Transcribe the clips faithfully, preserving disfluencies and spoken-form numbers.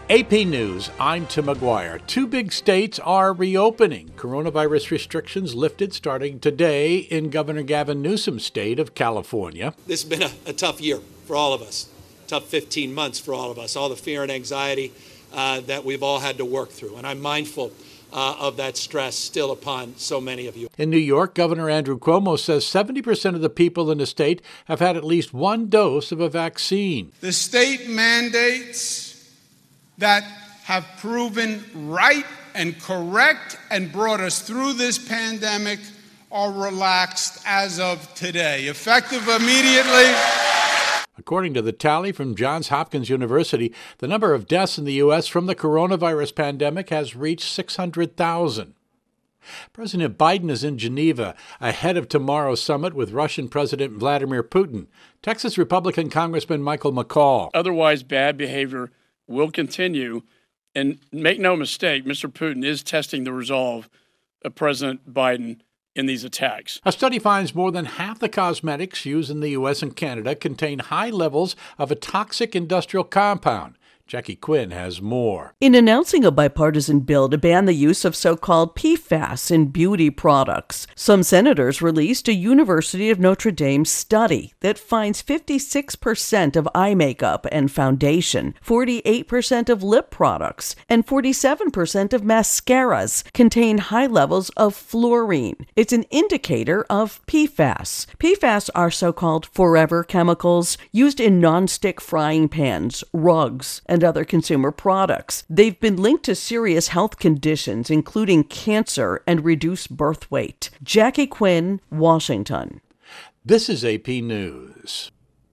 A P News, I'm Tim McGuire. Two big states are reopening. Coronavirus restrictions lifted starting today in Governor Gavin Newsom's state of California. This has been a, a tough year for all of us, tough fifteen months for all of us, all the fear and anxiety uh, that we've all had to work through. And I'm mindful uh, of that stress still upon so many of you. In New York, Governor Andrew Cuomo says seventy percent of the people in the state have had at least one dose of a vaccine. The state mandates that have proven right and correct and brought us through this pandemic are relaxed as of today, effective immediately. According to the tally from Johns Hopkins University, the number of deaths in the U S from the coronavirus pandemic has reached six hundred thousand. President Biden is in Geneva ahead of tomorrow's summit with Russian President Vladimir Putin. Texas Republican Congressman Michael McCaul. Otherwise, bad behavior will continue. And make no mistake, Mister Putin is testing the resolve of President Biden in these attacks. A study finds more than half the cosmetics used in the U S and Canada contain high levels of a toxic industrial compound. Jackie Quinn has more. In announcing a bipartisan bill to ban the use of so-called P FAS in beauty products, some senators released a University of Notre Dame study that finds fifty-six percent of eye makeup and foundation, forty-eight percent of lip products, and forty-seven percent of mascaras contain high levels of fluorine. It's an indicator of P FAS. P FAS are so-called forever chemicals used in non-stick frying pans, rugs, and and other consumer products. They've been linked to serious health conditions, including cancer and reduced birth weight. Jackie Quinn, Washington. This is A P News.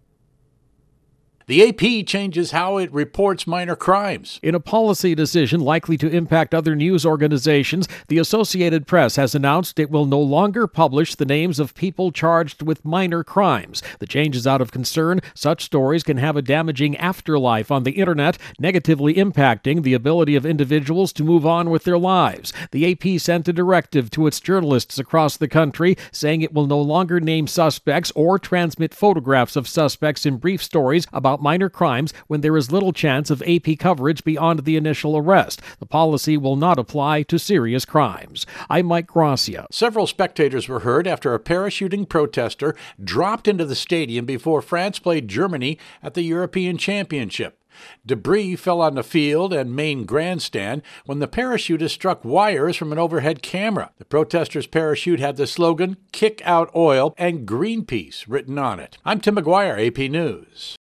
The A P changes how it reports minor crimes. In a policy decision likely to impact other news organizations, the Associated Press has announced it will no longer publish the names of people charged with minor crimes. The change is out of concern. Such stories can have a damaging afterlife on the internet, negatively impacting the ability of individuals to move on with their lives. The A P sent a directive to its journalists across the country, saying it will no longer name suspects or transmit photographs of suspects in brief stories about minor crimes when there is little chance of A P coverage beyond the initial arrest. The policy will not apply to serious crimes. I'm Mike Gracia. Several spectators were hurt after a parachuting protester dropped into the stadium before France played Germany at the European Championship. Debris fell on the field and main grandstand when the parachutist struck wires from an overhead camera. The protester's parachute had the slogan, "Kick out oil," and Greenpeace written on it. I'm Tim McGuire, A P News.